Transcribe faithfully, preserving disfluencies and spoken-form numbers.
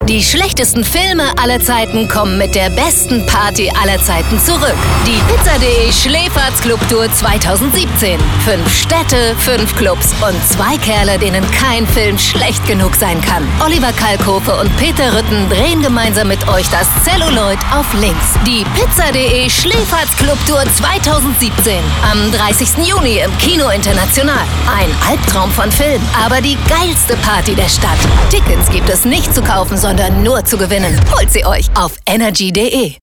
Die schlechtesten Filme aller Zeiten kommen mit der besten Party aller Zeiten zurück. Die Pizza.de Schläferz-Club-Tour zweitausendsiebzehn. Fünf Städte, fünf Clubs und zwei Kerle, denen kein Film schlecht genug sein kann. Oliver Kalkofe und Peter Rütten drehen gemeinsam mit euch das Celluloid auf links. Die Pizza.de Schläferz-Club-Tour zweitausendsiebzehn. Am dreißigsten Juni im Kino International. Ein Albtraum von Film, aber die geilste Party der Stadt. Tickets gibt es nicht zu kaufen, sondern nur zu gewinnen. Holt sie euch auf energy punkt de.